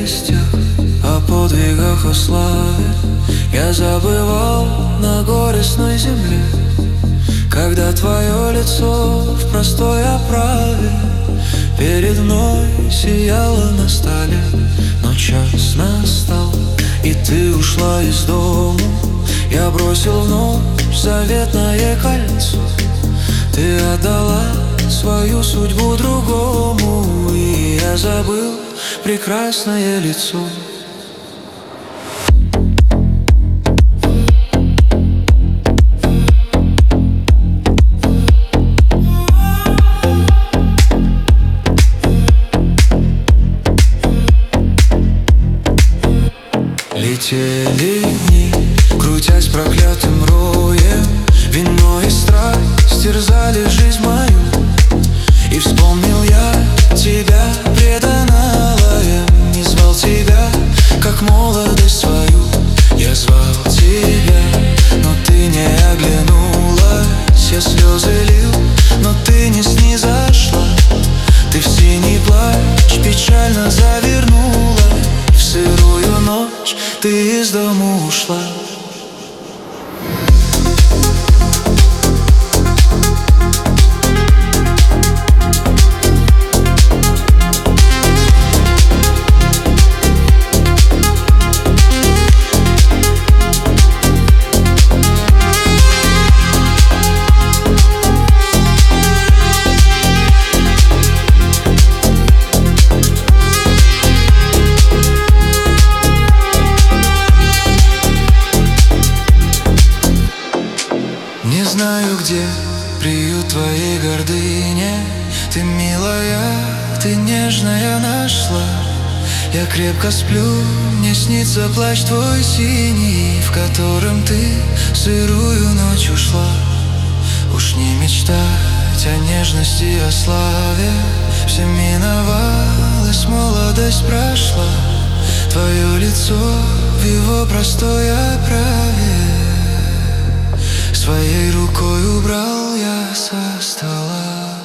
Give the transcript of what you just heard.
прелестях, о подвигах, о славе я забывал на горестной земле. Когда твое лицо в простой оправе перед мной сияло на столе, но час настал, и ты ушла из дому. Я бросил вновь заветное кольцо. Ты отдала свою судьбу другому, и я забыл прекрасное лицо. Летели дни, крутясь проклятым роем, вино и страсть терзали жизнь мою. И вспомнил я тебя преданного, не звал тебя, как молодость свою. Я звал тебя, но ты не оглянулась. Я слезы лил, но ты не снизошла. Ты в синий плащ печально завернула. В сырую ночь ты из дому ушла. Не знаю, где приют твоей гордыни. Ты милая, ты нежная нашла. Я крепко сплю, мне снится плащ твой синий, в котором ты сырую ночь ушла. Уж не мечтать о нежности, о славе. Все миновалось, молодость прошла. Твое лицо в его простой оправе своей рукой убрал я со стола.